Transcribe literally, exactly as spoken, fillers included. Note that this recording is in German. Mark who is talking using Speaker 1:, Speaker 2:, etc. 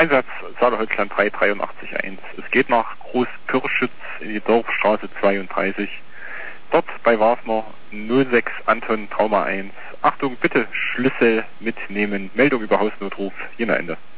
Speaker 1: Einsatz Saale-Holzland drei drei acht eins. Es geht nach Großkirschütz in die Dorfstraße zweiunddreißig. Dort bei Wasner null sechs Anton Trauma eins. Achtung, bitte Schlüssel mitnehmen. Meldung über Hausnotruf. Jena Ende.